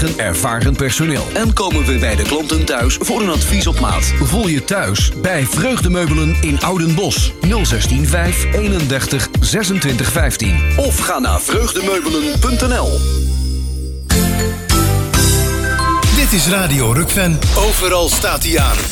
eigen ervaren personeel. En komen we bij de klanten thuis voor een advies op maat. Voel je thuis bij Vreugdemeubelen in Oudenbosch. 016 31 26 15. Of ga naar vreugdemeubelen.nl. Dit is Radio Rukven. Overal staat hij aan.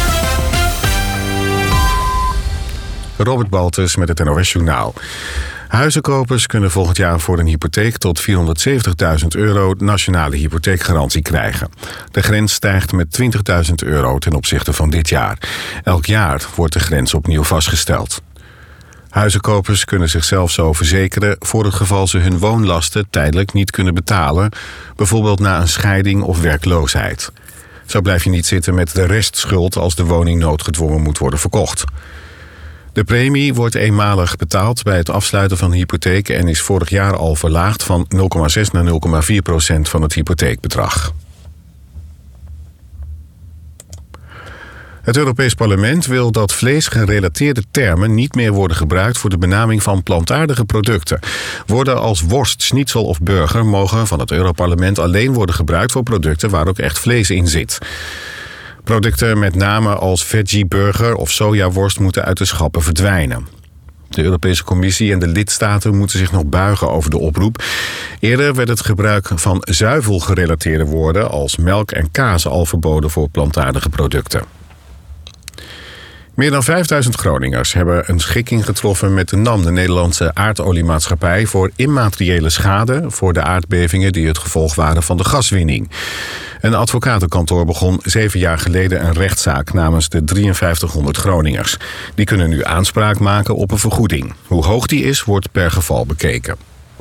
Robert Baltus met het NOS Journaal. Huizenkopers kunnen volgend jaar voor een hypotheek tot €470.000 nationale hypotheekgarantie krijgen. De grens stijgt met €20.000 ten opzichte van dit jaar. Elk jaar wordt de grens opnieuw vastgesteld. Huizenkopers kunnen zichzelf zo verzekeren voor het geval ze hun woonlasten tijdelijk niet kunnen betalen, bijvoorbeeld na een scheiding of werkloosheid. Zo blijf je niet zitten met de restschuld als de woning noodgedwongen moet worden verkocht. De premie wordt eenmalig betaald bij het afsluiten van de hypotheek en is vorig jaar al verlaagd van 0,6 naar 0,4% van het hypotheekbedrag. Het Europees Parlement wil dat vleesgerelateerde termen niet meer worden gebruikt voor de benaming van plantaardige producten. Woorden als worst, schnitzel of burger mogen van het Europarlement alleen worden gebruikt voor producten waar ook echt vlees in zit. Producten met namen als veggie burger of sojaworst moeten uit de schappen verdwijnen. De Europese Commissie en de lidstaten moeten zich nog buigen over de oproep. Eerder werd het gebruik van zuivelgerelateerde woorden als melk en kaas al verboden voor plantaardige producten. Meer dan 5000 Groningers hebben een schikking getroffen met de NAM, de Nederlandse aardoliemaatschappij, voor immateriële schade voor de aardbevingen die het gevolg waren van de gaswinning. Een advocatenkantoor begon 7 jaar geleden een rechtszaak namens de 5300 Groningers. Die kunnen nu aanspraak maken op een vergoeding. Hoe hoog die is, wordt per geval bekeken.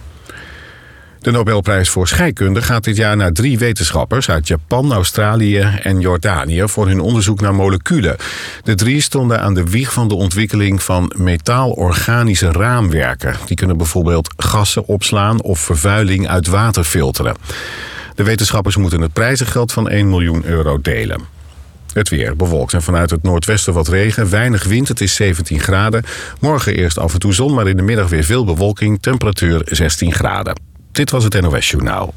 De Nobelprijs voor scheikunde gaat dit jaar naar 3 wetenschappers uit Japan, Australië en Jordanië voor hun onderzoek naar moleculen. De 3 stonden aan de wieg van de ontwikkeling van metaalorganische raamwerken. Die kunnen bijvoorbeeld gassen opslaan of vervuiling uit water filteren. De wetenschappers moeten het prijzengeld van €1 miljoen delen. Het weer bewolkt en vanuit het noordwesten wat regen, weinig wind, het is 17 graden. Morgen eerst af en toe zon, maar in de middag weer veel bewolking, temperatuur 16 graden. Dit was het NOS Journaal.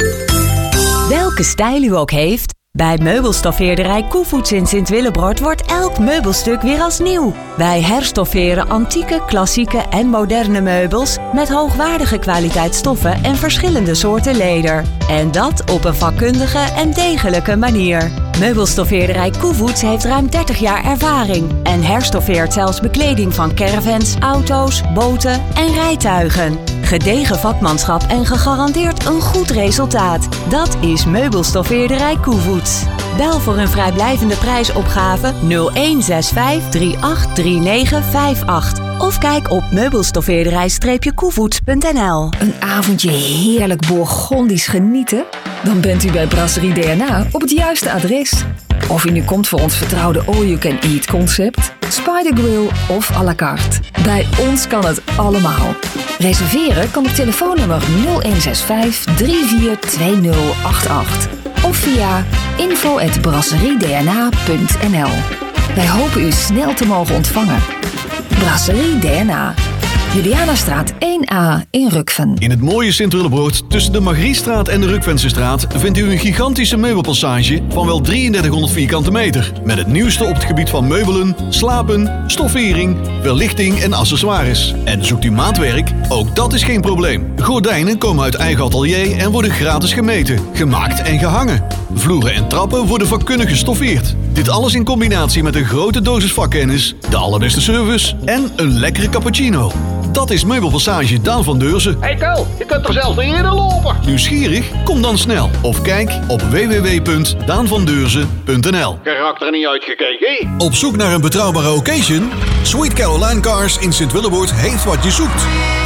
Welke stijl u ook heeft, bij meubelstoffeerderij Koevoets in Sint-Willebroord wordt elk meubelstuk weer als nieuw. Wij herstofferen antieke, klassieke en moderne meubels met hoogwaardige kwaliteit stoffen en verschillende soorten leder. En dat op een vakkundige en degelijke manier. Meubelstoffeerderij Koevoets heeft ruim 30 jaar ervaring en herstoffeert zelfs bekleding van caravans, auto's, boten en rijtuigen. Gedegen vakmanschap en gegarandeerd een goed resultaat. Dat is Meubelstoffeerderij Koevoets. Bel voor een vrijblijvende prijsopgave 0165 383958. Of kijk op meubelstoffeerderij-koevoets.nl. Een avondje heerlijk Bourgondisch genieten? Dan bent u bij Brasserie DNA op het juiste adres. Of u nu komt voor ons vertrouwde all-you-can-eat concept, Spider Grill of à la carte. Bij ons kan het allemaal. Reserveren kan op telefoonnummer 0165 342088 of via info@brasseriedna.nl. Wij hopen u snel te mogen ontvangen. Brasserie DNA. Julianastraat 1A in Rukven. In het mooie Sint-Willebroord, tussen de Margriestraat en de Rukvensestraat, vindt u een gigantische meubelpassage van wel 3300 vierkante meter. Met het nieuwste op het gebied van meubelen, slapen, stoffering, verlichting en accessoires. En zoekt u maatwerk? Ook dat is geen probleem. Gordijnen komen uit eigen atelier en worden gratis gemeten, gemaakt en gehangen. Vloeren en trappen worden vakkundig gestoffeerd. Dit alles in combinatie met een grote dosis vakkennis, de allerbeste service en een lekkere cappuccino. Dat is Meubelpassage Daan van Deurzen. Hey Kel, je kunt er zelfs niet eerder lopen. Nieuwsgierig? Kom dan snel. Of kijk op www.daanvandeurzen.nl. Karakter niet uitgekeken. Op zoek naar een betrouwbare occasion? Sweet Caroline Cars in Sint-Willebroord heeft wat je zoekt.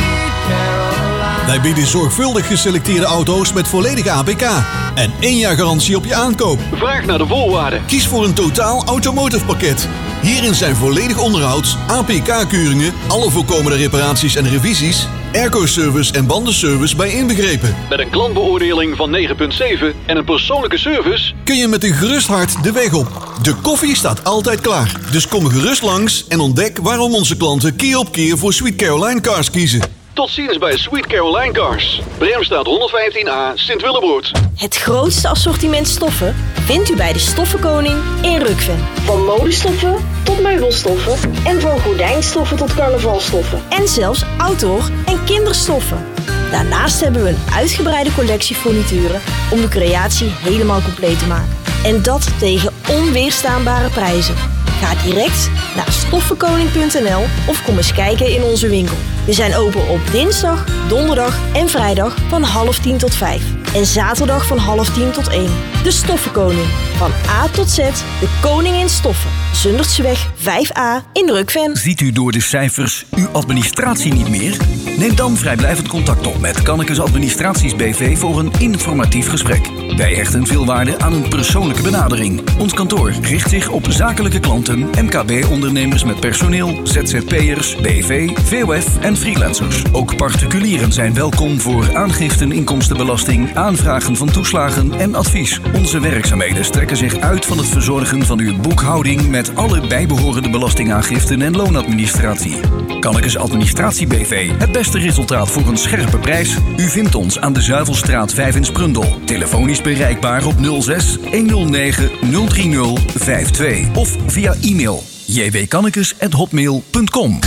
Wij bieden zorgvuldig geselecteerde auto's met volledige APK en 1 jaar garantie op je aankoop. Vraag naar de voorwaarden. Kies voor een totaal automotive pakket. Hierin zijn volledig onderhoud, APK-keuringen, alle voorkomende reparaties en revisies, airco-service en bandenservice bij inbegrepen. Met een klantbeoordeling van 9,7 en een persoonlijke service kun je met een gerust hart de weg op. De koffie staat altijd klaar. Dus kom gerust langs en ontdek waarom onze klanten keer op keer voor Sweet Caroline Cars kiezen. Tot ziens bij Sweet Caroline Cars. Bremstraat 115A, Sint-Willebroord. Het grootste assortiment stoffen vindt u bij de Stoffenkoning in Rukven. Van modestoffen tot meubelstoffen en van gordijnstoffen tot carnavalstoffen. En zelfs outdoor en kinderstoffen. Daarnaast hebben we een uitgebreide collectie furnituren om de creatie helemaal compleet te maken. En dat tegen onweerstaanbare prijzen. Ga direct naar stoffenkoning.nl of kom eens kijken in onze winkel. We zijn open op dinsdag, donderdag en vrijdag van 9:30 tot 5. En zaterdag van 9:30 tot 1. De Stoffenkoning. Van A tot Z, de koning in stoffen. Zundertseweg 5A in Rukven. Ziet u door de cijfers uw administratie niet meer? Neem dan vrijblijvend contact op met Kannekes Administraties BV voor een informatief gesprek. Wij hechten veel waarde aan een persoonlijke benadering. Ons kantoor richt zich op zakelijke klanten, MKB-ondernemers met personeel, ZZP'ers, BV, VOF en freelancers. Ook particulieren zijn welkom voor aangiften inkomstenbelasting, aanvragen van toeslagen en advies. Onze werkzaamheden strekken zich uit van het verzorgen van uw boekhouding met alle bijbehorende belastingaangiften en loonadministratie. Kannekes Administratie BV. Het beste resultaat voor een scherpe prijs. U vindt ons aan de Zuivelstraat 5 in Sprundel. Telefonisch bereikbaar op 06 109 030 52 of via e-mail jwkannekes@hotmail.com.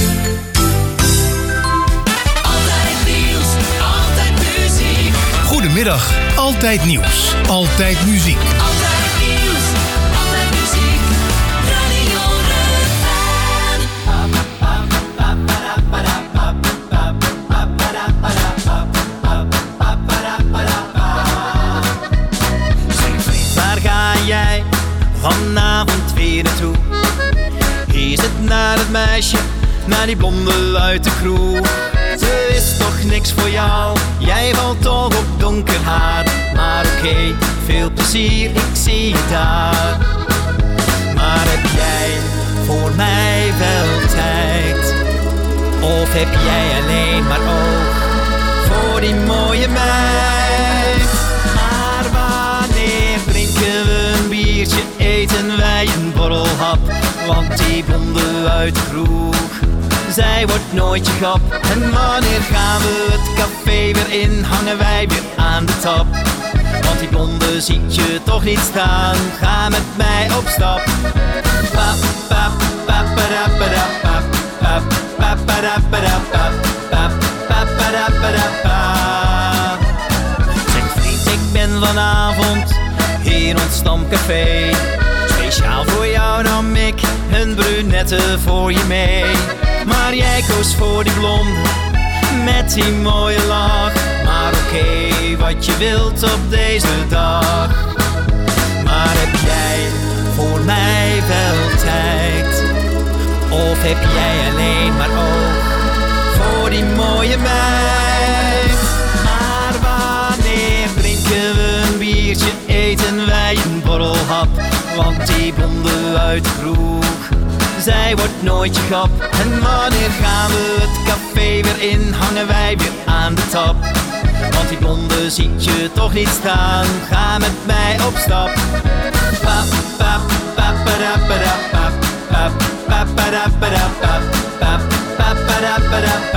Goedemiddag, altijd nieuws, altijd muziek. Altijd nieuws, altijd muziek, Radio Zeg vriend, waar ga jij vanavond weer naartoe? Is het naar het meisje, naar die blonde uit de kroeg? Ze is toch niks voor jou, jij valt toch op donker haar. Maar oké, veel plezier, ik zie je daar. Maar heb jij voor mij wel tijd? Of heb jij alleen maar oog voor die mooie meid? Maar wanneer drinken we een biertje, eten wij een borrelhap? Want die blonde uit de kroeg, zij wordt nooit je grap. En wanneer gaan we het café weer in, hangen wij weer aan de tap? Want die blonde ziet je toch niet staan, ga met mij op stap. Pap, pap, pap, pap, pap, pap, pap, pap, pap, pap, pap, pap, pap, pap. Zeg vriend, ik ben vanavond in ons stamcafé. Speciaal voor jou nam ik een brunette voor je mee. Maar jij koos voor die blonde met die mooie lach. Maar oké, wat je wilt op deze dag. Maar heb jij voor mij wel tijd? Of heb jij alleen maar oog voor die mooie meid? Maar wanneer drinken we een biertje, eten wij een borrelhap? Want die blonde uit de kroeg, zij wordt nooit je grap. En wanneer gaan we het café weer in, hangen wij weer aan de tap? Want die blonde ziet je toch niet staan, ga met mij op stap. Pap, pap, pap, pap, pap, pap, pap, pap, pap, pap, pap, pap, pap.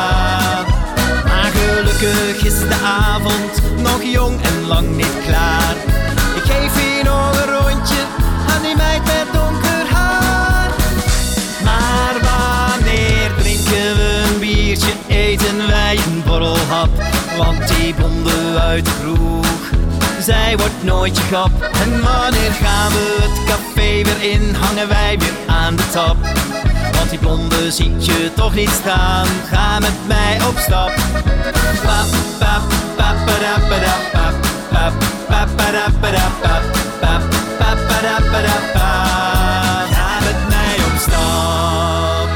Maar gelukkig is de avond nog jong en lang niet klaar. Ik geef hier nog een rondje aan die meid met donker haar. Maar wanneer drinken we een biertje, eten wij een borrelhap? Want die blonde uit de kroeg, zij wordt nooit je grap. En wanneer gaan we het café weer in, hangen wij weer aan de tap? Want die blonde ziet je toch niet staan, ga met mij op stap. Pap, pap, pap, pap, pap, pap, pap, pap, pap, pap, pap, pap, pap, pap, pap. Ga met mij op stap.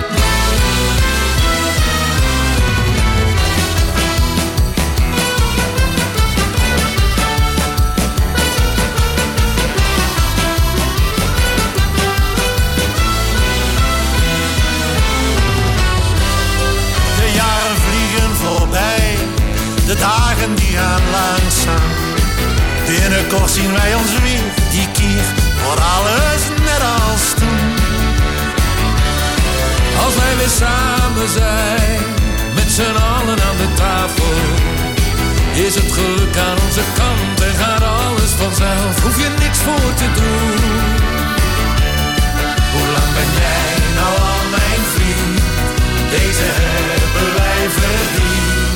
De jaren vliegen voorbij, de dagen die gaan langzaam. Binnenkort zien wij ons weer, die keer voor alles net als toen. Als wij weer samen zijn, met z'n allen aan de tafel. Is het geluk aan onze kant en gaat alles vanzelf, hoef je niks voor te doen. Hoe lang ben jij nou al mijn vriend? Deze hebben wij verdiend.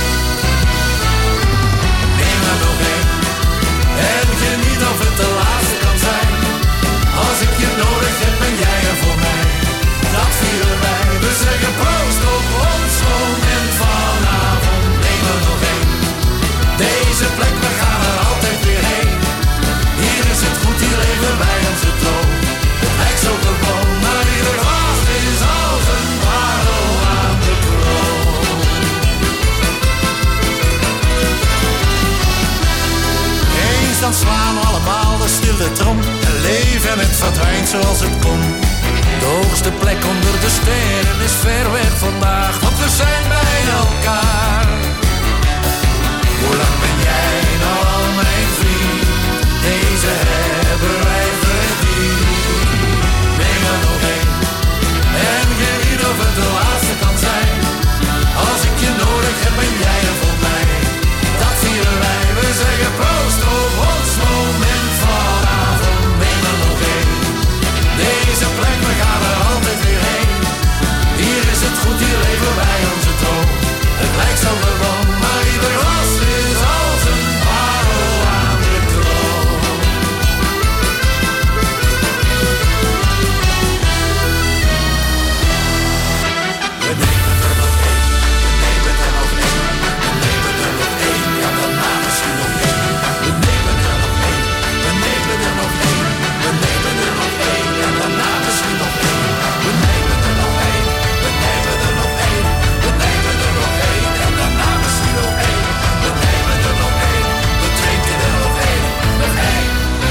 Neem maar nog één en geniet of het de laatste kan zijn. Als ik je nodig heb ben jij er voor mij. Dat vieren wij, we zeggen proost op ons moment vanavond. Neem er nog één. Deze plek, we gaan er altijd weer heen. Hier is het goed, hier leven wij onze droom. Het lijkt zo gewoon, maar ieder glas is als een parel aan de kroon. Eens dan slaan we allemaal de stille trom. En leven en het verdwijnt zoals het komt. De hoogste plek onder de sterren is ver weg vandaag, want we zijn bij elkaar. Hoe lang ben jij nou al mijn vriend? Deze hebben wij verdiend. Neem er nog één en geniet of het de laatste kan zijn. Als ik je nodig heb ben jij er voor mij. Dat vieren wij, we zeggen proost op ons moment vanavond. Neem er nog één. Deze plek, we gaan er altijd weer heen. Hier is het goed, hier leven wij onze droom. Het lijkt zo gewoon, maar ieder glas is als een parel aan de kroon. We nemen er nog één, we nemen er nog één, we nemen er nog één, ja daarna misschien nog één. We nemen er nog één, we nemen er nog één, we nemen er nog één, ja daarna misschien nog één. We nemen er nog één, we nemen er nog één, we nemen er nog één, en daarna misschien nog één. We nemen er nog één, we drinken er nog één, nog één,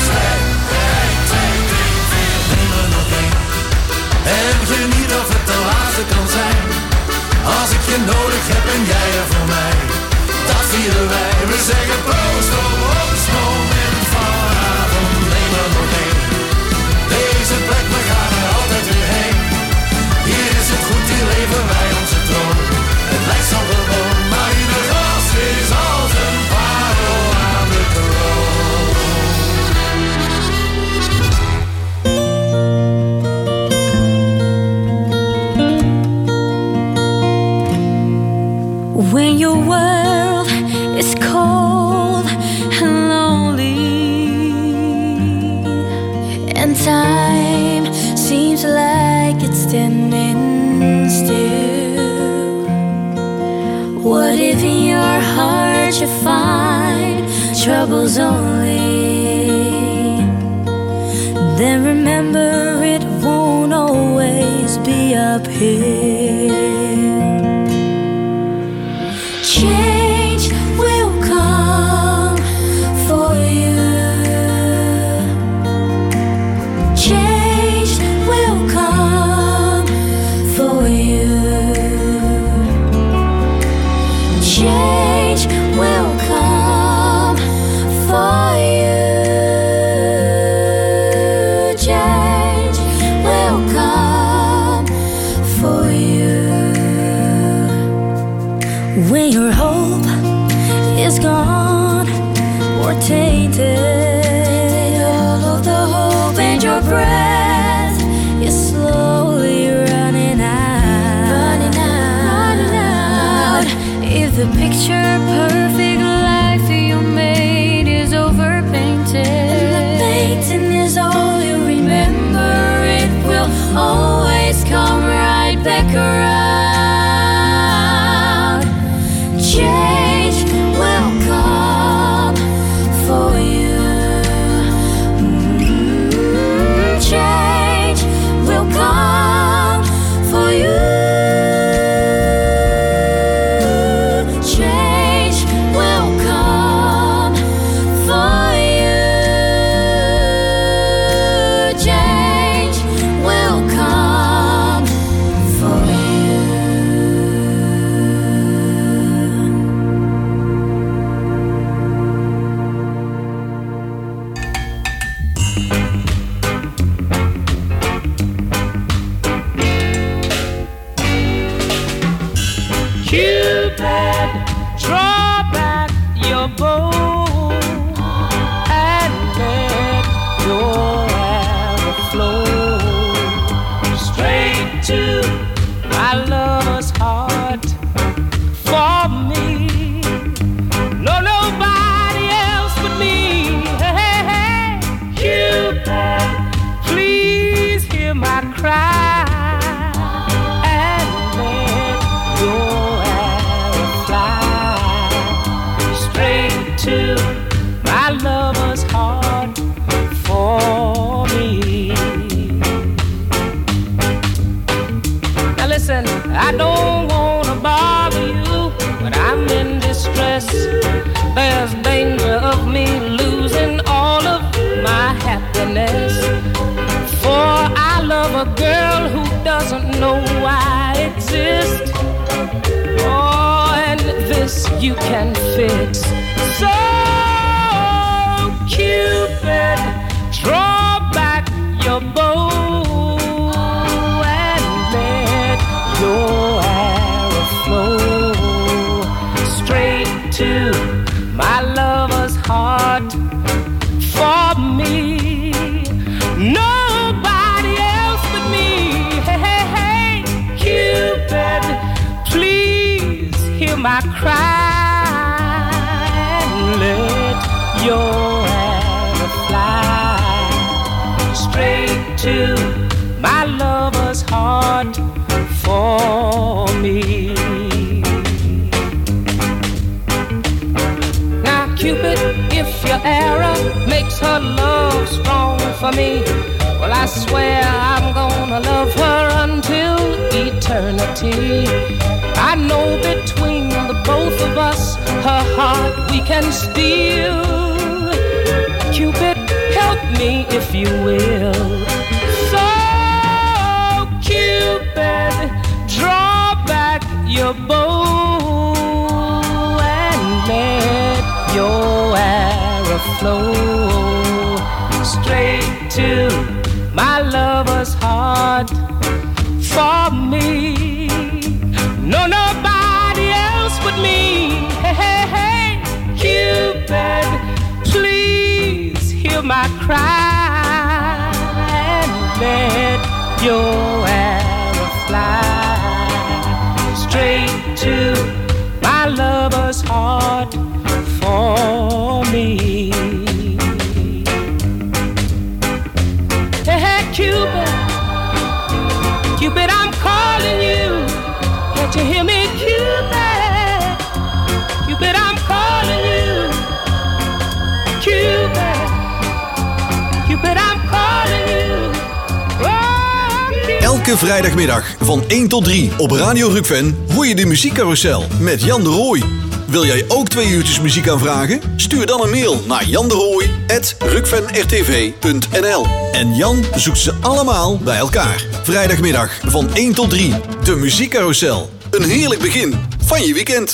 2, 3, 4. Neem er nog één, en geniet of het de laatste kan zijn. Als ik je nodig heb ben jij er voor mij. Dat vieren wij, we zeggen proost op ons moment vanavond. Neem er nog één. Deze plek, we gaan er altijd weer heen. Hier is het goed, hier leven wij onze droom. Het lijkt zo gewoon, maar ieder glas is als een parel aan de kroon. When your world is cold and lonely, and time seems like it's standing still, what if in your heart you find troubles only? Then remember it won't always be uphill. Change will come for you. Change will come for you. Change will come for you. Change will come for you. When your hope is gone or tainted, all of the hope and your breath is slowly running out. Running out. If the picture perfect life you made is overpainted, and the painting is all you remember, it will always come right back around. Change will come for you. Change will come for you. Change will to my lover's heart for me. No, nobody else but me. Hey, hey, Cupid, please hear my cry and let your arrow fly straight to my lover's heart for me. Now listen, I don't wanna bother you, but I'm in distress. There's danger of me losing all of my happiness. For I love a girl who doesn't know I exist. Oh, and this you can fix. So, Cupid, draw back your bow and let your arrow flow straight to my lover's heart for me. Nobody else but me. Hey, hey, hey, Cupid, please hear my cry and let your arrow fly straight to my lover's heart for me. Now, Cupid, if your arrow makes her love strong for me, well, I swear I'm gonna love her until eternity. I know between the both of us, her heart we can steal. Cupid, help me if you will. So, Cupid, draw back your bow and let your arrow flow straight to my lover's heart for me. No, nobody else but me. Hey, hey, hey, Cupid, please hear my cry and let your arrow fly straight to my lover's heart for me. Hey, hey, Cupid, Cupid, I'm calling you. Can't you hear me, Cupid? Cupid, I'm calling you. Cupid, Cupid, I'm calling you. Oh, Cupid. Elke vrijdagmiddag van 1 tot 3 op Radio Rukven hoor je de muziekcarousel met Jan de Rooij. Wil jij ook 2 uurtjes muziek aanvragen? Stuur dan een mail naar janderooij@rukvenrtv.nl. En Jan zoekt ze allemaal bij elkaar. Vrijdagmiddag van 1 tot 3. De muziekcarousel. Een heerlijk begin van je weekend.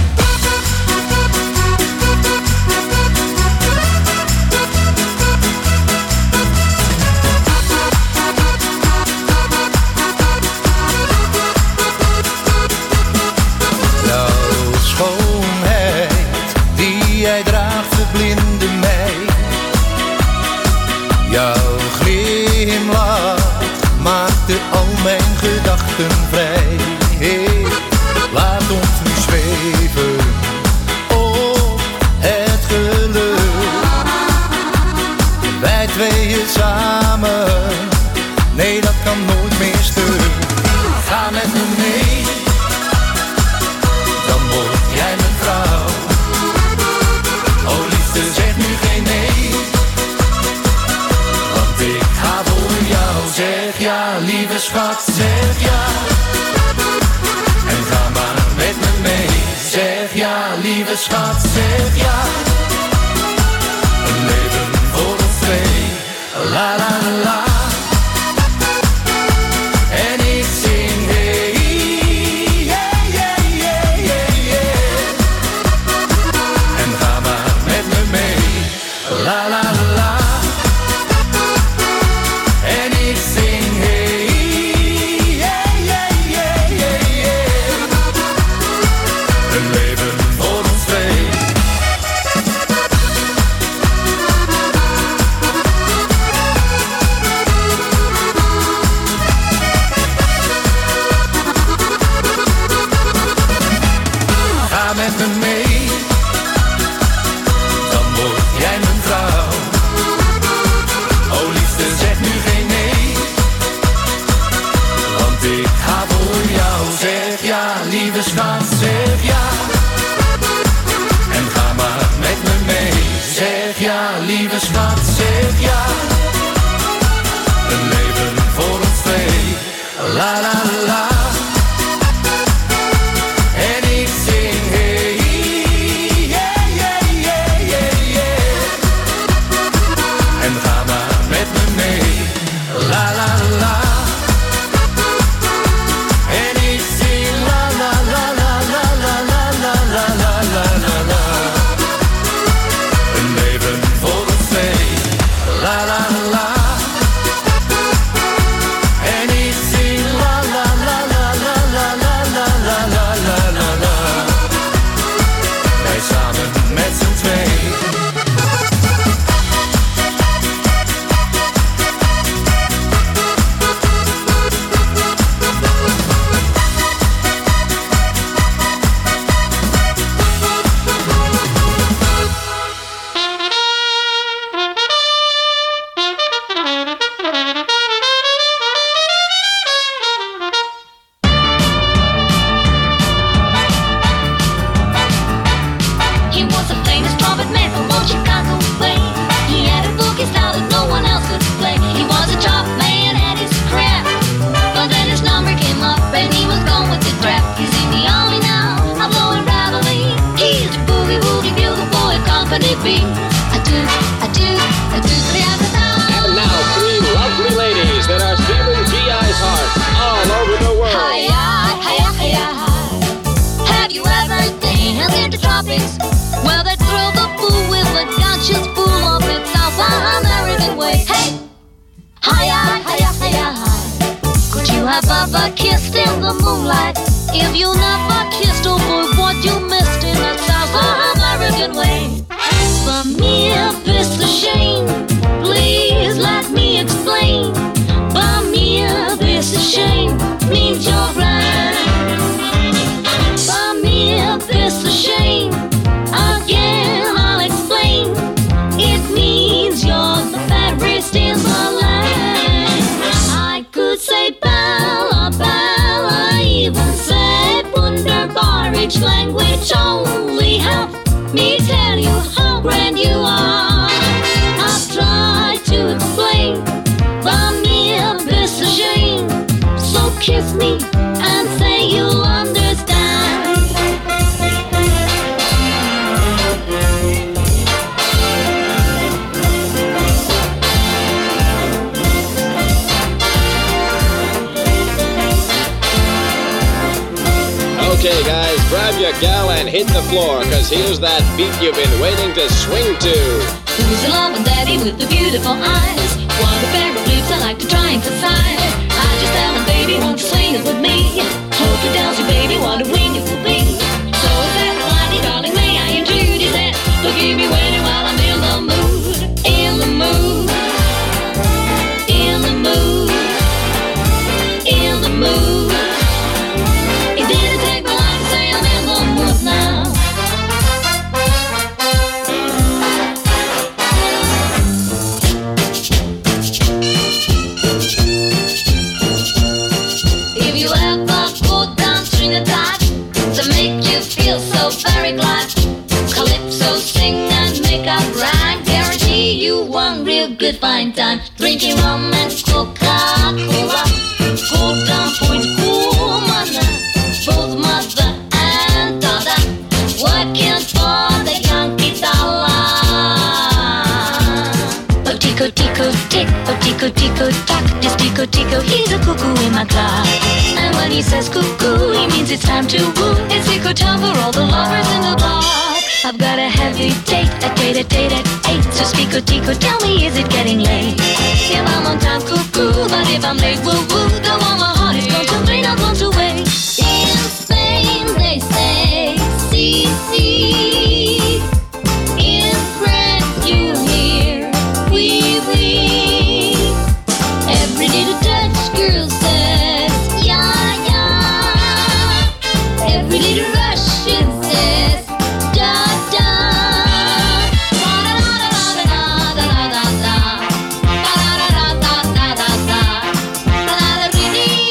Jij draagt verblinde mij. Jouw glimlach maakte al mijn gedachten vrij. Hey, laat ons nu zweven op het geluk. Wij tweeën samen, nee dat kan nooit meer stuk. Ga met me mee, dan word jij mijn vrouw. Zeg nu geen nee, want ik ga voor jou. Zeg ja, lieve schat, zeg ja. En ga maar met me mee. Zeg ja, lieve schat, zeg ja. Een leven voor ons twee, la la la. En schat, zeg ja. Een leven voor ons twee. La la la. En ik zing hey, yeah, yeah, yeah, yeah, yeah. En ga maar met me mee. La la la. En ik zing la la la la la la la la la la la la. Een leven voor ons twee. La la la. En ik zing la la la la la la la la la la la la. Wij samen met z'n twee. He was a famous trumpet man from old Chicago way. He had a boogie style that no one else could play. He was a tough man at his craft, but then his number came up and he was gone with the draft. He's in the army now, I'm blowing Ravelin. He's the boogie woogie bugle boy, company B. I do, And now, three lovely ladies that are stealing G.I.'s heart all over the world. Hi-ya, hi-ya, hi-ya, hi. Have you ever danced in the tropics? Well, they throw the fool with a conscious fool of it South American way. Hey, hi-ya, hi-ya, hi-ya, hi. Could you have ever kissed in the moonlight? If you never kissed, oh boy, what you missed in that South American way. For me, if it's a shame, please let me explain. For me, if it's a shame, means you're blind. For me, if it's a shame, again I'll explain. It means you're the fairest in the land. I could say Bella, Bella, even say wunderbar. Each language only help me tell you how grand you are. I've tried to explain, but me if it's a shame. So kiss me and say you'll understand. Okay, guys, grab your gal and hit the floor, cause here's that beat you've been waiting to swing to. Who's in love with daddy with the beautiful eyes? What a pair of lips I like to try and emphasize. I just tell him, baby, won't you swing it with me? Hope it tells you, baby, what a wing it will be. So is that lightning, darling, may I introduce that? Look, keep me waiting while I'm in the mood. In the mood. In the mood. In the mood. It didn't take me long to say I'm in the mood now. If you ever go down Trinidad to make you feel so very glad, Calypso sing and make a brag, guarantee you one real good fine time. Drinking rum and Coca-Cola, go down Point Cumana, both mother and daughter, working for the Yankee dollar. Oh tico tico tick, oh tico tico tack, this tico tico, he's a cuckoo in my clock. And when he says cuckoo, he means it's time to woo. It's tico time for all the lovers in the block. I've got a heavy date at 8. So speak tico, tell me, is it getting late? If I'm on time, cuckoo, but if I'm late, woo woo, the one my heart is gone to play, not gone to waste. In Spain they say, si, si. In France you hear, oui, oui. Every little Dutch girl says, yeah, yeah. Every little Russian says, da, da. Da-da-da-da-da-da-da-da-da. Da-da-da-da-da-da-da. Da-da-da-da-da-da.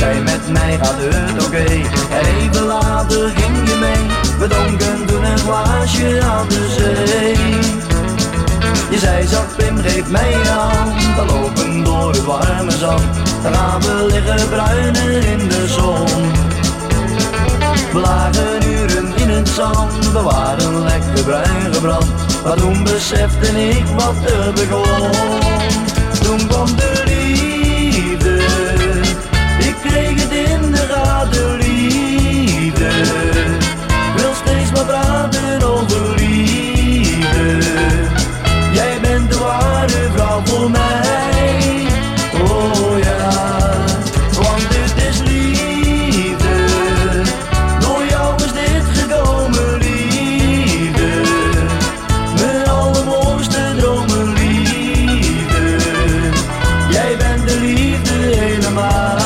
zei met mij gaat het oké. En even later ging je mee. We dronken toen een glaasje aan de zee. Je zei zacht Pim geef mij je hand. Dan lopen door het warme zand. Dan gaan we liggen bruinen in de zon. We lagen uren in het zand. We waren lekker bruin gebrand. Maar toen besefte ik wat er begon. Toen kwam de liefde. Ik kreeg het in de gaten, liefde. Wil steeds maar praten over liefde. Jij bent de ware vrouw voor mij. Oh ja, want dit is liefde. Door jou is dit gekomen, liefde. Mijn allermooiste dromen, liefde. Jij bent de liefde helemaal.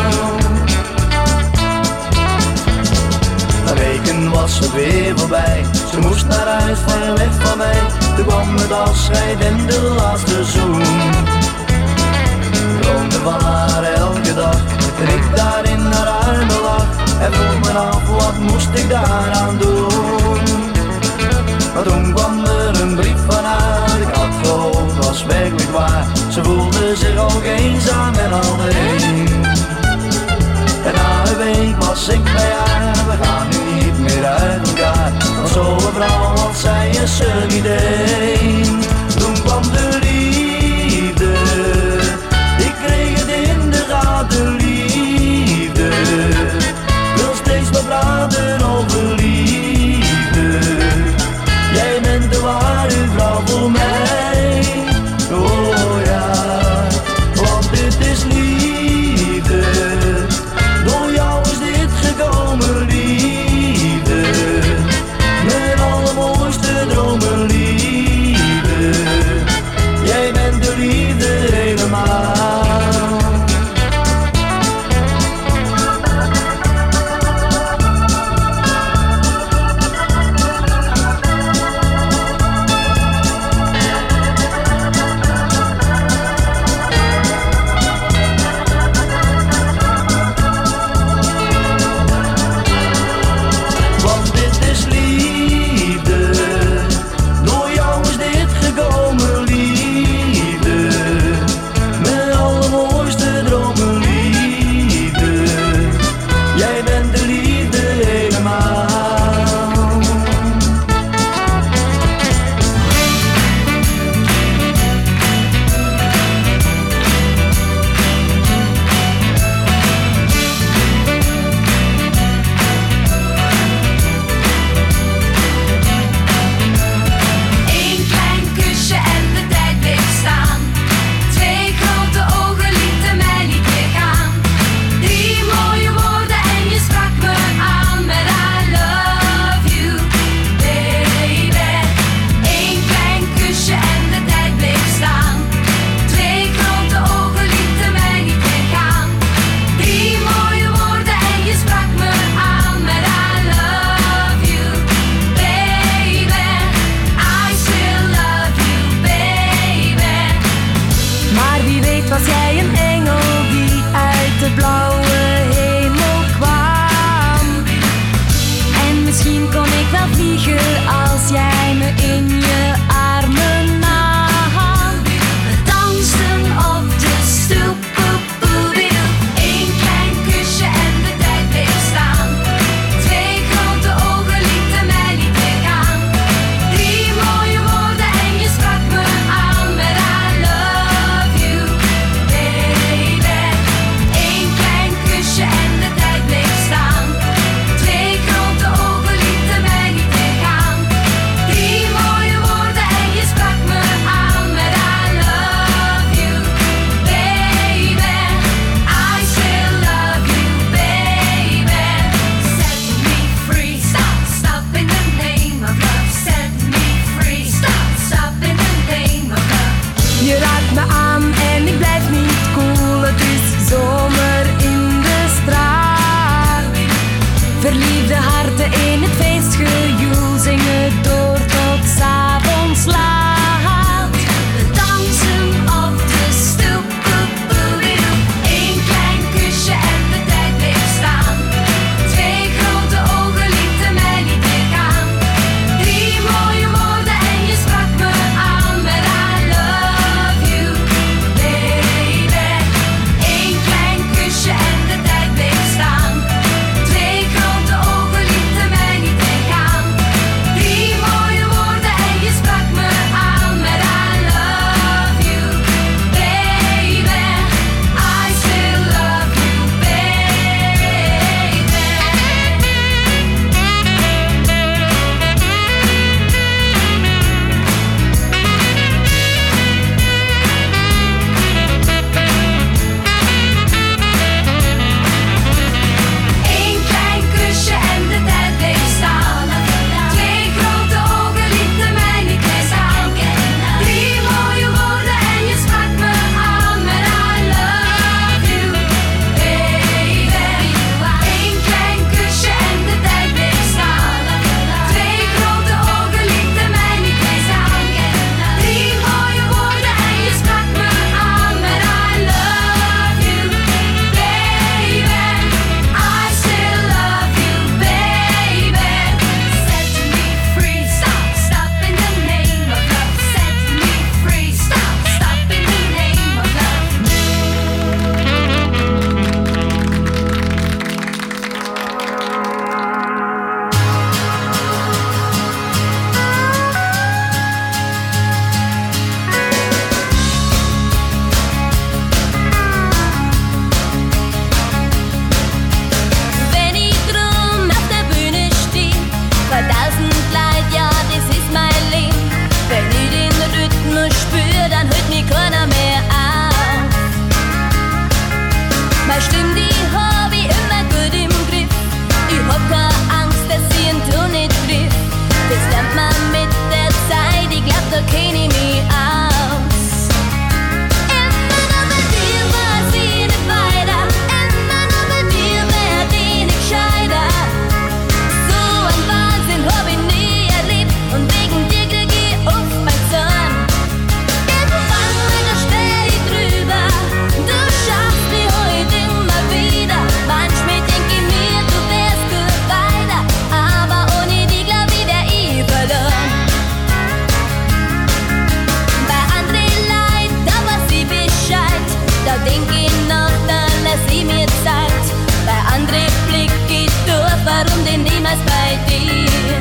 Na weken was het weer voorbij. Ze moest naar huis ver weg van mij. Toen kwam het afscheid en de laatste zoen. Ik droomde van haar elke dag. En ik daar in haar armen lag. En vroeg me af wat moest ik daaraan doen. Maar toen kwam er een brief van haar. Ik had gehoord, was werkelijk waar. Ze voelde zich ook eenzaam en alleen. En na een week was ik bij haar. We gaan nu niet meer uit elkaar. Want zo'n vrouw als zij is er niet één. Toen kwam de liefde. Ik kreeg het in de gaten, liefde. Wil steeds maar praten over liefde. Jij bent de ware vrouw voor mij. Oh ja, want dit is liefde. Door jou is dit gekomen, liefde. Mijn allermooiste dromen, liefde. Stimmt, die hab ich immer gut im Griff. Ich hab keine Angst, dass ich ihn Ton nicht triff. Das lernt man mit der Zeit, ich glaub, da kenn ich mich aus. Immer noch bei dir war's ich nicht weiter. Immer noch bei dir werd ich nicht gescheiter. So ein Wahnsinn hab ich nie erlebt. Und wegen dir krieg ich oft mein Zorn. Irgendwann wieder steh ich drüber. Du schaffst mich heute immer wieder. Manchmal denk ich mir, du wärst gut weiter. Aber ohne dich glaub ich, wär ich verloren. Bei anderen Leid, da weiß ich Bescheid. Da denk ich noch, dann lass ich mir Zeit. Bei anderen blick ich durch, warum denn niemals bei dir?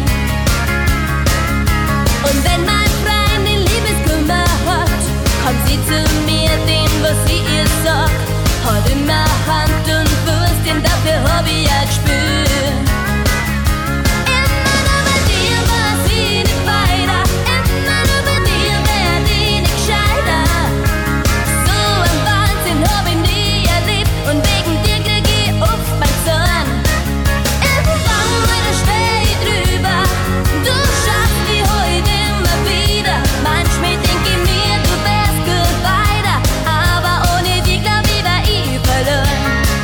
Und wenn mein Freund den Liebeskummer hat, kommt sie zu mir, den was sie ihr sagt. Hat immer Hand und Fuß, denn dafür hab ich ja gespür. Immer nur bei dir war's ich nicht weiter. Immer nur bei dir werd ich nicht gescheiter. So ein Wahnsinn hab ich nie erlebt. Und wegen dir krieg ich oft mein Zorn. Irgendwann wieder steh ich drüber. Du schaffst mich heute immer wieder. Manchmal denk ich mir, du wärst gut weiter. Aber ohne dich glaub ich, wär ich verloren.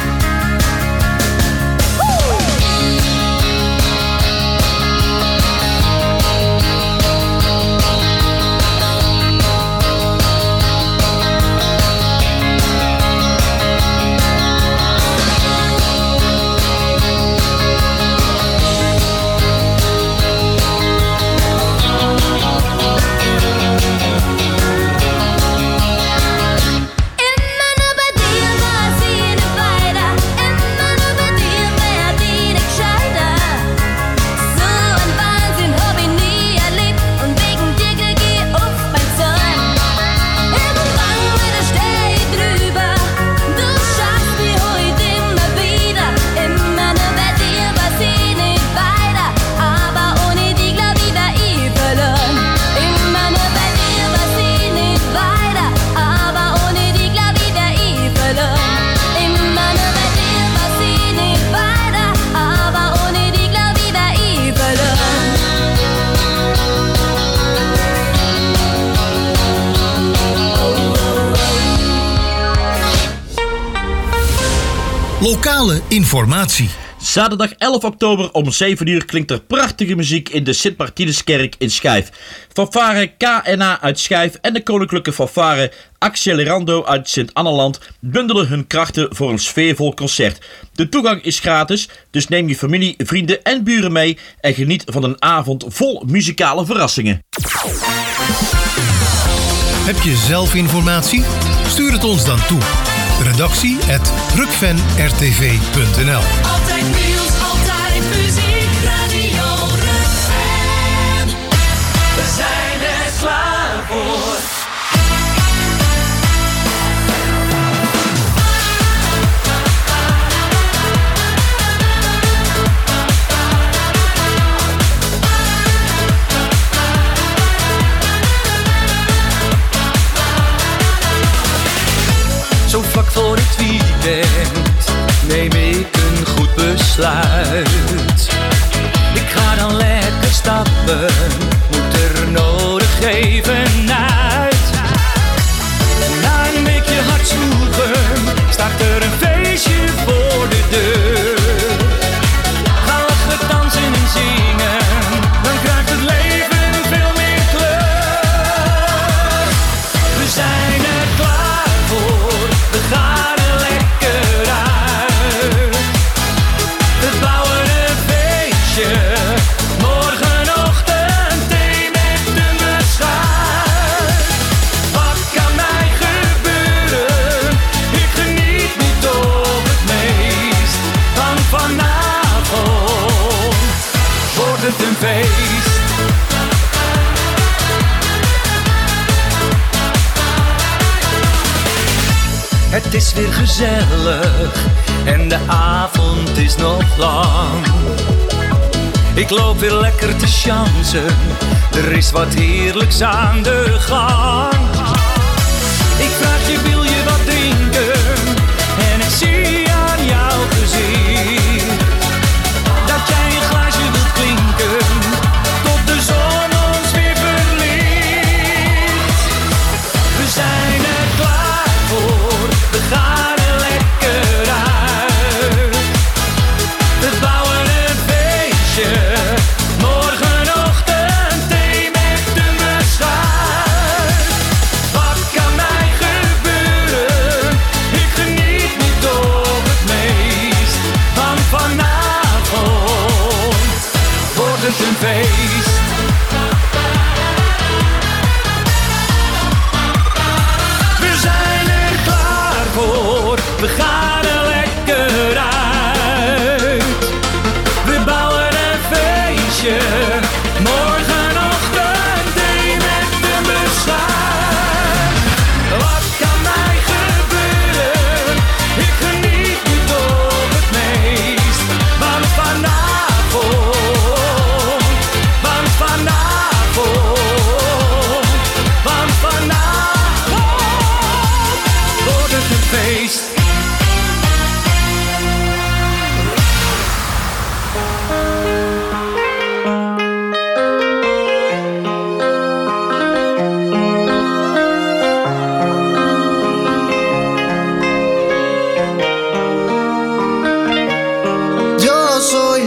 Immer nur bei dir war's ich nicht weiter. Immer nur bei dir werd ich nicht gescheiter. So ein Wahnsinn hab ich nie erlebt. Und wegen dir krieg ich oft mein Zorn. Irgendwann wieder steh ich drüber. Du schaffst mich heute immer wieder. Immer nur bei dir war's ich nicht weiter. Aber ohne dich glaub ich, wär ich verloren. Immer nur bei dir war's ich nicht weiter. Aber ohne dich glaub ich, wär ich verloren. Immer nur bei dir war's ich nicht weiter. Aber ohne dich glaub ich, wär ich verloren. Lokale informatie. Zaterdag 11 oktober om 7 uur klinkt er prachtige muziek in de Sint-Martinuskerk in Schijf. Fanfare KNA uit Schijf en de Koninklijke Fanfare Accelerando uit Sint-Anneland bundelen hun krachten voor een sfeervol concert. De toegang is gratis, dus neem je familie, vrienden en buren mee en geniet van een avond vol muzikale verrassingen. Heb je zelf informatie? Stuur het ons dan toe. Redactie@rukvenrtv.nl. Altijd nieuws, altijd muziek, Radio Rukven. We zijn er klaar voor. Zo vlak voor het weekend neem ik een goed besluit. Ik ga dan lekker stappen, moet er nodig even uit. Na een weekje hard zwoegen, staat er een feestje voor de deur. Ga lachen, dansen en zingen, dan krijgt het leven veel meer kleur. We zijn er klaar voor, we gaan er lekker uit. We bouwen een feestje, morgenochtend thee met een beschuit. Wat kan mij gebeuren, ik geniet niet op het meest. Want vanavond wordt het een feest. Het is weer gezellig en de avond is nog lang. Ik loop weer lekker te chansen, er is wat heerlijks aan de gang. Ik vraag je, wil je wat drinken? En ik zie jou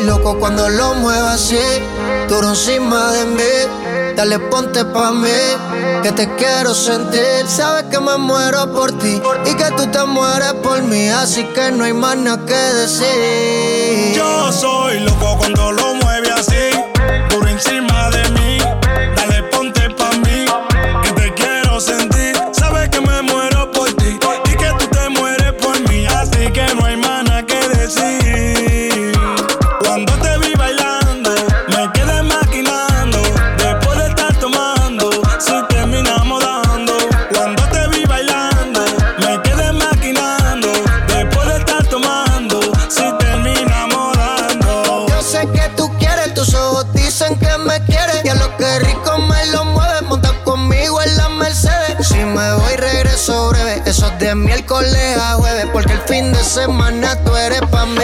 loco cuando lo muevas así, duro encima de mí. Dale, ponte pa' mí, que te quiero sentir. Sabes que me muero por ti y que tú te mueres por mí, así que no hay más nada que decir. Yo soy loco cuando lo mueve así, duro encima de mí. Dale, ponte pa' mí, que te quiero sentir. Sabes que me muero por ti y que tú te mueres por mí, así que no hay más nada que decir. Cuando te vi bailando, me quedé maquinando. Después de estar tomando, si terminamos dando. Cuando te vi bailando, me quedé maquinando. Después de estar tomando, si terminamos dando. Yo sé que tú quieres, tus ojos dicen que me quieres. Y a lo que rico me lo mueves, monta conmigo en la Mercedes. Si me voy regreso breve, eso es de miércoles a jueves, porque el fin de semana tú eres pa' mí.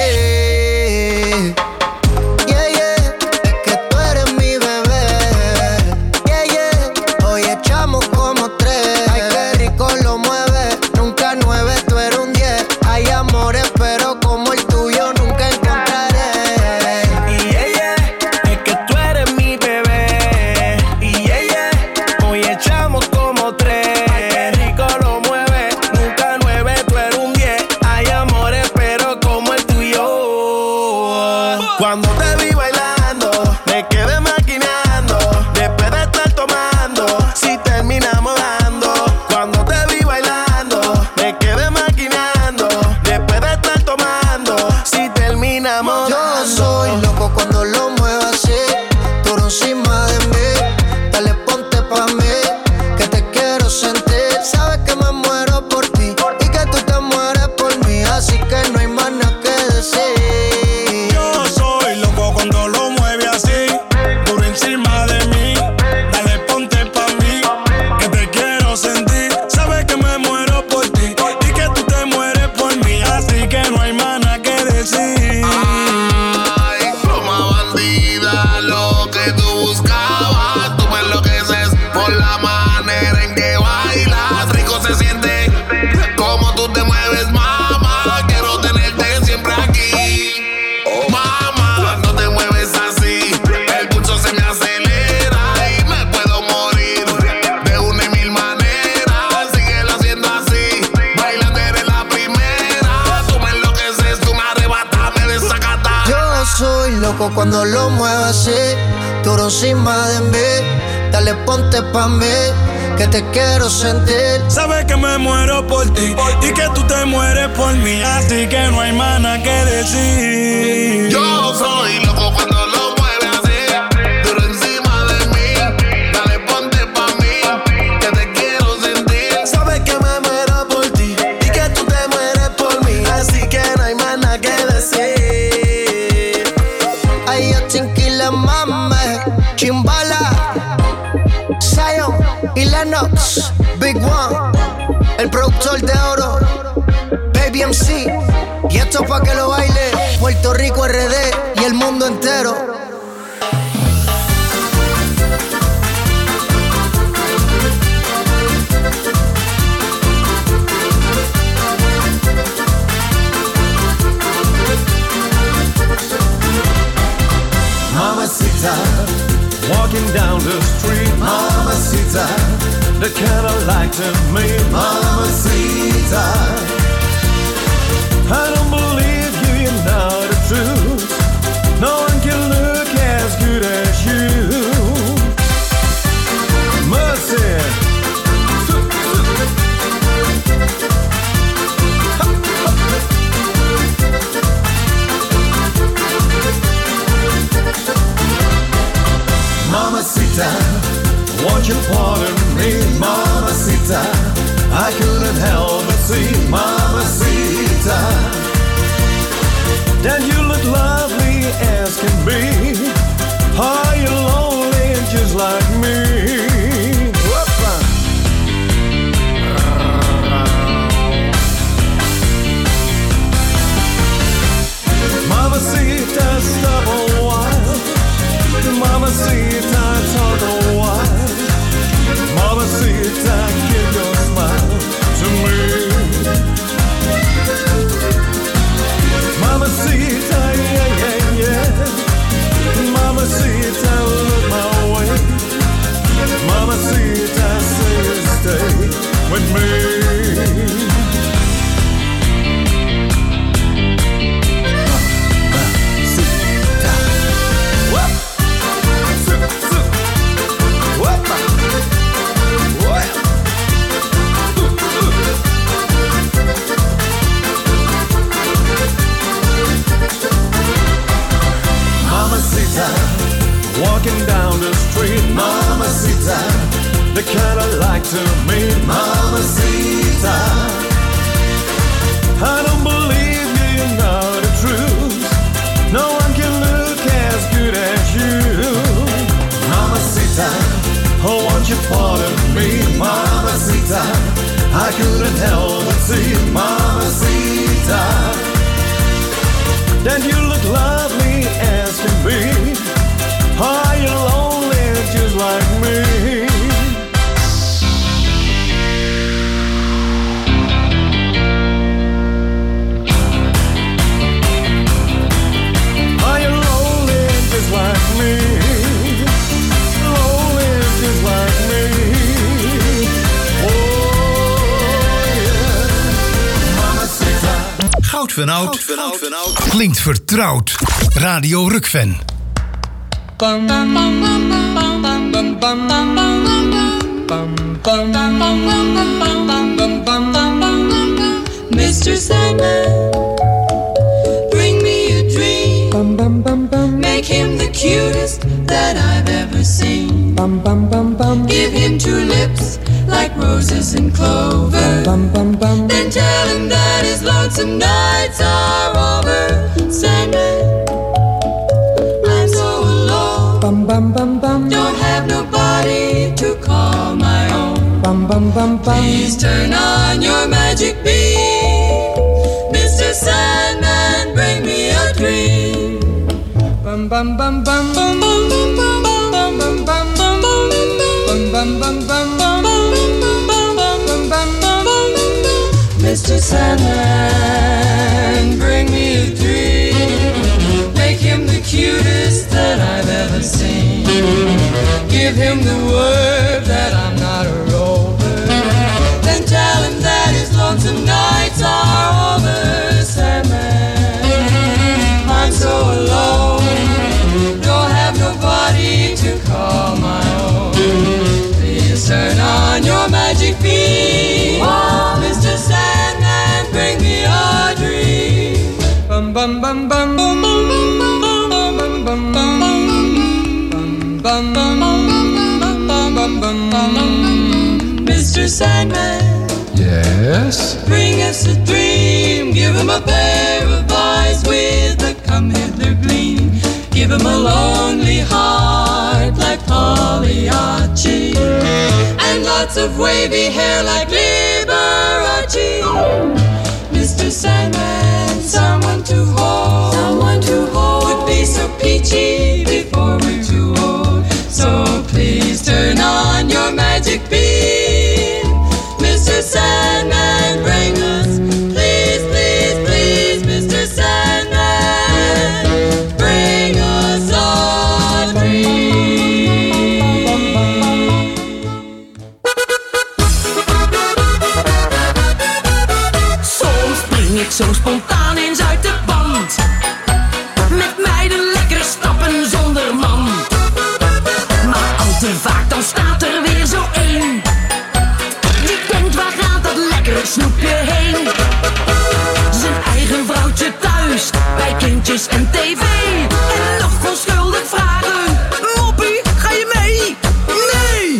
Yeah, yeah, es que tú eres mi bebé. Yeah, yeah, hoy echamos como 3. Ay, qué rico lo mueve, nunca 9, tú eres un 10. Hay amores, pero como el tuyo nunca encontraré. Y yeah, yeah, es que tú eres mi bebé. Y yeah, yeah, hoy echamos como 3. Ay, qué rico lo mueve, nunca 9, tú eres un 10. Hay amores, pero como el tuyo. Cuando te vi bailando, me quedé maquinando. Después de estar tomando, si terminamos dando. Cuando te vi bailando, me quedé maquinando. Después de estar tomando, si terminamos Yo dando. soy loco cuando lo muevas así, duro encima de mí. Dale, ponte pa' mí, que te quiero sentir. Sabes que me muero por ti y que tú te mueres por mí, así que no hay más nada que decir. Yo soy loco cuando lo mueve así, duro encima de mí. Dale, ponte pa' mí, que te quiero sentir. Sabes que me muero por ti y que tú te mueres por mí, así que no hay más nada que decir. Ay, pluma bandida, lo que tú buscabas. Tú me enloqueces por la manera en que bailas. Rico se siente como tú te mueves, mamá. Quiero tenerte siempre aquí. Oh, mamá, cuando te mueves así, el pulso se me acelera y me puedo morir de una y mil maneras. Síguelo haciendo así, bailando eres la primera. Tú me enloqueces, tú me arrebatas, me desacatas. Yo soy loco cuando lo muevas así, duro encima de mí. Dale, ponte pa' mí, que te quiero sentir. Sabes que me muero por ti y que tú te mueres por mí, así que no hay más nada que decir. Yo soy loco cuando lo mueve así, duro encima de mí. Dale, ponte pa' mí, que te quiero sentir. Sabes que me muero por ti y que tú te mueres por mí, así que no hay más nada que decir. Ay, yo chinquila, mame, Chimbala, Zion y Lennox, Big One, el productor de oro, Baby MC. Y esto pa' que lo baile Puerto Rico, RD y el mundo entero. Mamacita, walking down the street. Mamacita, the kind of like to me. Mamacita, I don't believe you, you know the truth. No one can look as good as you. Mercy. Mamacita, won't you pardon me, Mamacita? I couldn't help but see, Mamacita. you thought of me, Mamacita. I couldn't help but see, Mamacita. Then you look lovely as can be. Are you lonely just like me? Are you lonely just like me? Lonely just like me. Oh yeah. Mamacita. Goud van oud. Klinkt vertrouwd. Radio Rukven. Mr. Sandman, bring me a dream. Make him the cutest that I've ever seen. Give him two lips like roses and clover. Then tell him that his lonesome nights are over. Sandman, I'm so alone. Don't have nobody to call my own. Please turn on your magic beam. Mr. Sandman, bring me a dream. Mr. Sandman, bring me a dream. Make him the cutest that I've ever seen. Give him the word that I'm not a rover. Then tell him that his lonesome nights are over. Sandman, I'm so alone. Don't have nobody to call my own. Please turn on your magic beam. Oh, Mr. Sandman, bring me a dream. Bum bum bum bum bum bum bum bum bum bum bum. Mr. Sandman, yes? Bring us a dream. Give him a pair of eyes with a come hither gleam. Give him a lonely heart like Pagliacci, and lots of wavy hair like Liberace. Mr. Sandman, someone to hold would be so peachy before we're too old. So please turn on your magic beam. Mr. Sandman, bring us, please, please, please, Mr. Sandman, bring us a dream. Soms spring ik zo spontaan eens uit de band. Met meiden lekker stappen zonder man. Maar al te vaak dan staat er weer zo één. Die denkt, waar gaat dat lekkere snoepje heen? Zijn eigen vrouwtje thuis, bij kindjes en tv. En nog onschuldig vragen, moppie, ga je mee? Nee!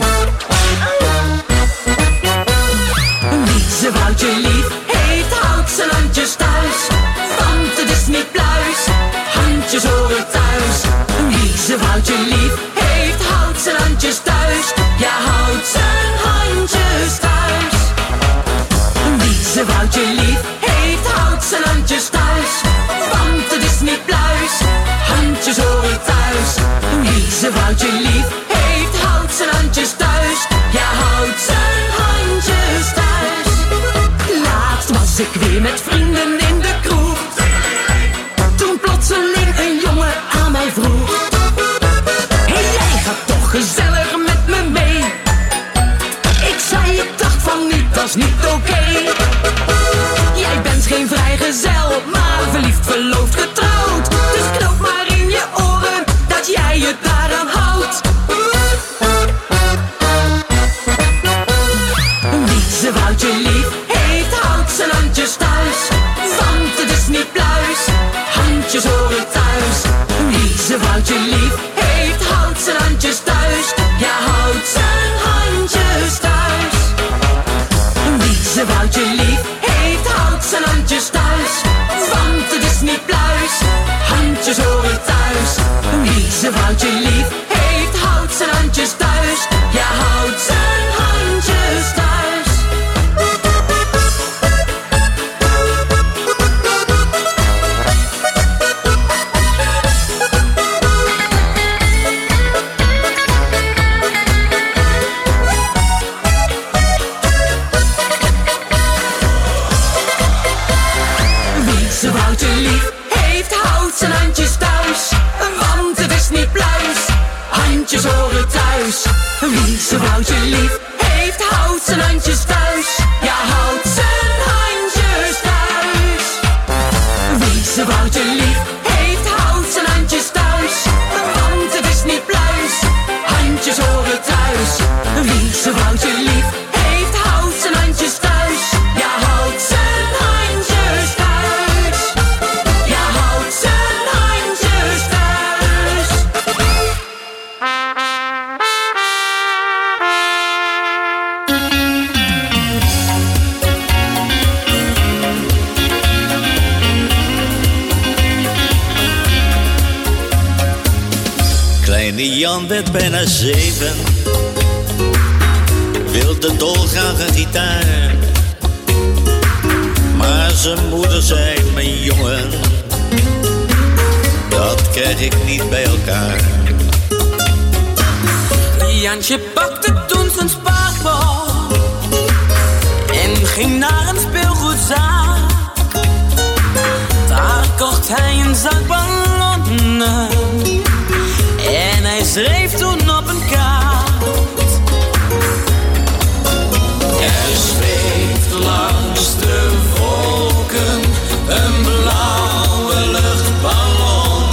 Wie zijn vrouwtje lief heeft, houdt zijn handjes thuis. Want het is niet pluis, handjes horen thuis. Wie zijn vrouwtje lief heeft, houdt zijn handjes thuis. Ja, houdt zijn handjes thuis. Wie zijn vrouwtje lief heeft, houdt zijn handjes thuis. Want het is niet pluis, handjes horen thuis. Wie zijn vrouwtje lief heeft, houdt zijn handjes thuis. Ja, houdt zijn handjes thuis. Laatst was ik weer met vrienden in de kroeg. Toen plotseling een jongen aan mij vroeg: lief heeft, houdt zijn handjes thuis. Want het is niet pluis, handjes horen thuis. Wie zijn vrouwtje lief heeft, houdt zijn handjes thuis. Ja, houdt zijn handjes thuis. Wie zijn vrouwtje lief heeft, houdt zijn handjes thuis. Want het is niet pluis, handjes horen thuis. Wie zijn vrouwtje lief heeft, houdt zijn handjes thuis. Ja, houdt zijn handjes thuis. Ja, houdt zijn handjes thuis. Kleine Jan werd bijna 7, wilde dolgraag een gitaar. Maar zijn moeder zei, mijn jongen, dat krijg ik niet bij elkaar. Jantje pakte toen zijn spaarpot en ging naar een speelgoedzaak. Daar kocht hij een zak ballonnen en hij schreef toen op een kaart. Er zweeft langs de wolken een blauwe luchtballon.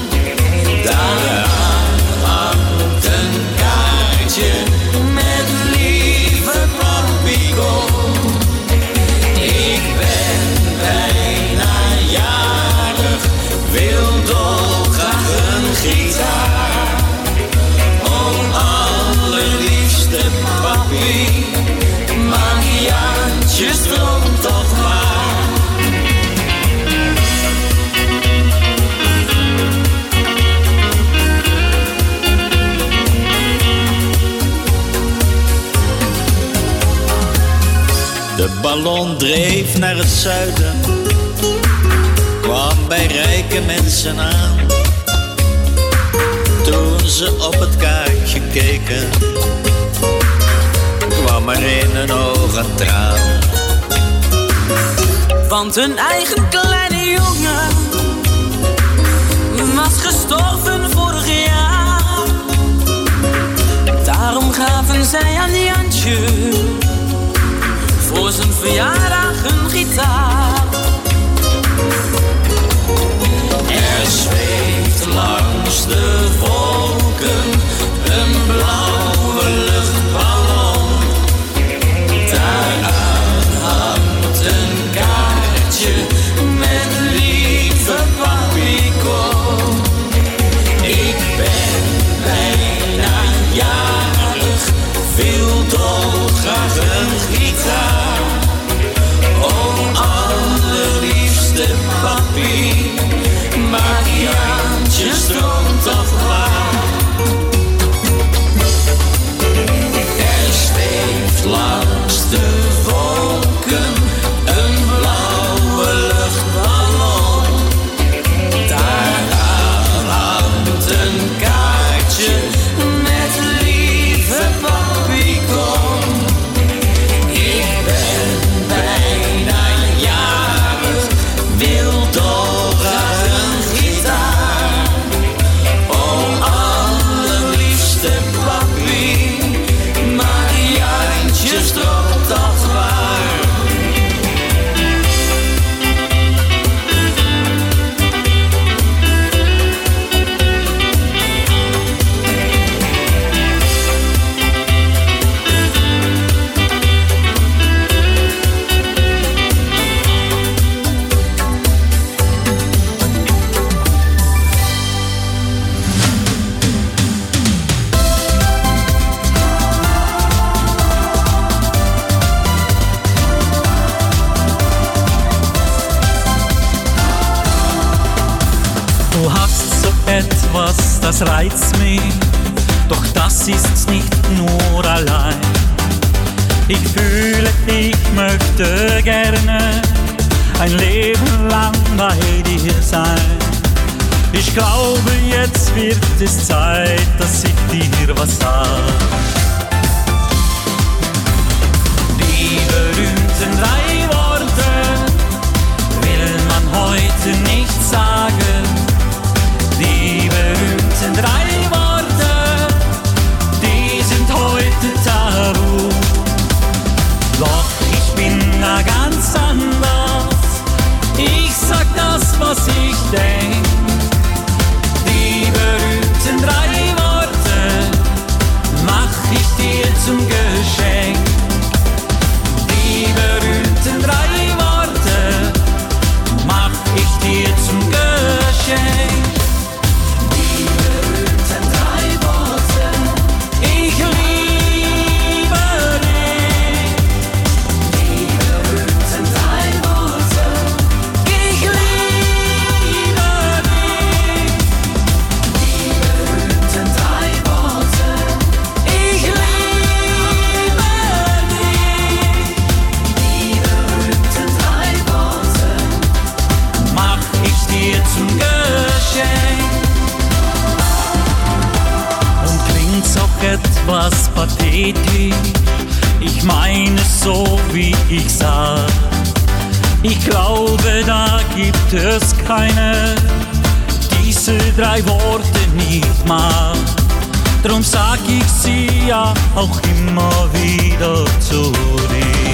Daaraan hangt een kaartje met lieve papico. Ik ben bijna jarig, wil dolgraag een gitaar. Oh, allerliefste papi, maak Jantje stroom toch maar. De ballon dreef naar het zuiden, kwam bij rijke mensen aan. Toen ze op het kaartje keken, kwam er in hun ogen een traan. Want hun eigen kleine jongen was gestorven vorig jaar. Daarom gaven zij aan Jantje voor zijn verjaardag een gitaar. Er zweeft langs de wolken een blauwe luchtballon. Daaraan hangt een kaartje met lieve papico. Ik ben bijna jarig, wil dolgraag een gitaar. Oh, allerliefste papi, maak Jantje stroom toch maar. Er zweeft langs de wolken een blauwe luchtballon. Daaraan hangt een kaartje met lieve papico. Ik ben bijna jarig, wil dolgraag een gitaar. Oh, allerliefste papi, maak Jantje stroom toch maar. Du hast so etwas, das reizt mich, doch das ist nicht nur allein. Ich fühle, ich möchte gerne ein Leben lang bei dir sein. Ich glaube, jetzt wird es Zeit, dass ich dir was sag. Die berühmten 3 Worte will man heute heute nicht sagen. Die berühmten 3 Worte, die sind heute tabu. Doch ich bin da ganz anders. Ich sag das, was ich denk. Die berühmten 3 Worte mach ich dir zum Geschenk. Die berühmten 3 Worte mach ich dir zum Geschenk. Die berühmten 3 Worte, ich liebe dich. Die berühmten 3 Worte, ich liebe dich. Die berühmten 3 Worte, ich liebe dich. Die berühmten 3 Worte mach ich dir zum Geschenk. Und klingt's auch etwas pathetisch, ich meine so wie ich sag. Ich glaube, da gibt es keine, diese 3 Worte nicht mal. Drum sag ich sie ja auch immer wieder zu dir.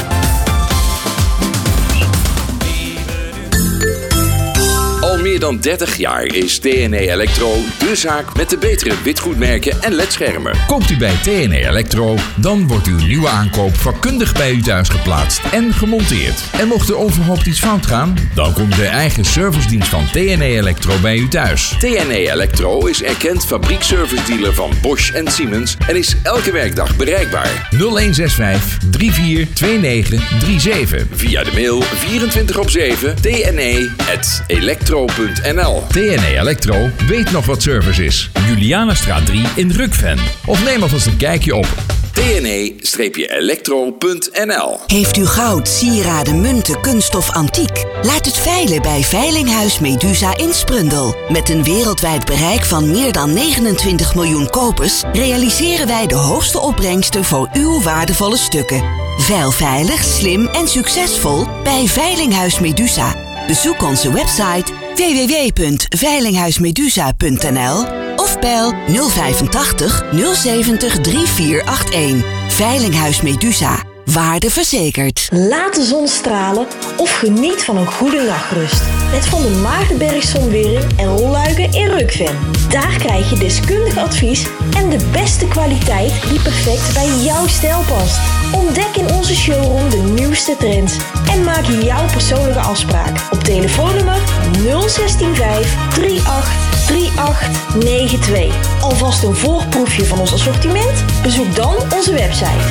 Al meer dan 30 jaar is TNE Electro de zaak met de betere witgoedmerken en ledschermen. Koopt u bij TNE Electro, dan wordt uw nieuwe aankoop vakkundig bij u thuis geplaatst en gemonteerd. En mocht er overhoopt iets fout gaan, dan komt de eigen servicedienst van TNE Electro bij u thuis. TNE Electro is erkend fabriekservice-dealer van Bosch en Siemens en is elke werkdag bereikbaar. 0165 342937. Via de mail 24/7 tne@electro.nl. TNE Electro weet nog wat service is. Julianastraat 3 in Rukven. Of neem alvast een kijkje op tne-electro.nl. Heeft u goud, sieraden, munten, kunststof, antiek? Laat het veilen bij Veilinghuis Medusa in Sprundel. Met een wereldwijd bereik van meer dan 29 miljoen kopers realiseren wij de hoogste opbrengsten voor uw waardevolle stukken. Veil veilig, slim en succesvol bij Veilinghuis Medusa. Bezoek onze website www.veilinghuismedusa.nl of bel 085 070 3481. Veilinghuis Medusa. Waarde verzekerd. Laat de zon stralen of geniet van een goede nachtrust. Met Van den Maagdenberg Zonwering en Rolluiken in Rukven. Daar krijg je deskundig advies en de beste kwaliteit die perfect bij jouw stijl past. Ontdek in onze showroom de nieuwste trends en maak jouw persoonlijke afspraak op telefoonnummer 0165 383892. Alvast een voorproefje van ons assortiment? Bezoek dan onze website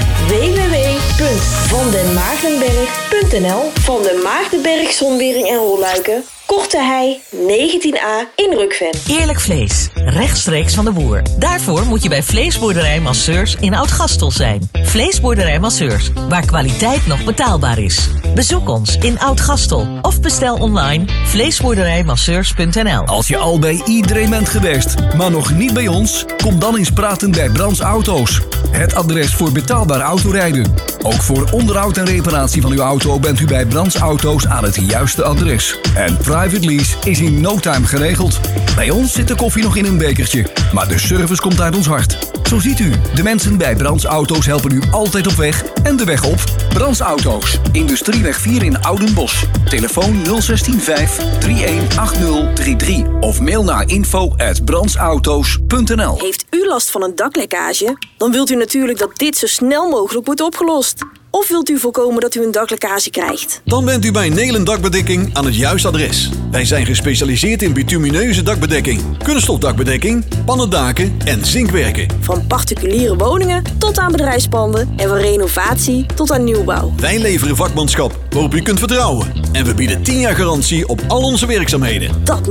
www.vandenmaagdenberg.nl. Van den Maagdenberg Zonwering en Rolluiken, Korte Hei 19A in Rukven. Eerlijk vlees, rechtstreeks van de boer. Daarvoor moet je bij Vleesboerderij Masseurs in Oud-Gastel zijn. Vleesboerderij Masseurs, waar kwaliteit nog betaalbaar is. Bezoek ons in Oud-Gastel of bestel online vleesboerderijmasseurs.nl. Als je al bij iedereen bent geweest, maar nog niet bij ons, kom dan eens praten bij Brands Auto's. Het adres voor betaalbaar autorijden. Ook voor onderhoud en reparatie van uw auto bent u bij Brands Auto's aan het juiste adres. En private lease is in no time geregeld. Bij ons zit de koffie nog in een bekertje, maar de service komt uit ons hart. Zo ziet u, de mensen bij Brands Auto's helpen u altijd op weg en de weg op. Brands Auto's, Industrieweg 4 in Oudenbosch. Telefoon 0165 318033 of mail naar info@brandsauto's.nl. Heeft u last van een daklekkage? Dan wilt u natuurlijk dat dit zo snel mogelijk wordt opgelost. Of wilt u voorkomen dat u een daklekkage krijgt? Dan bent u bij Nelen Dakbedekking aan het juiste adres. Wij zijn gespecialiseerd in bitumineuze dakbedekking, kunststofdakbedekking, pannendaken en zinkwerken. Van particuliere woningen tot aan bedrijfspanden en van renovatie tot aan nieuwbouw. Wij leveren vakmanschap waarop u kunt vertrouwen. En we bieden 10 jaar garantie op al onze werkzaamheden. Dat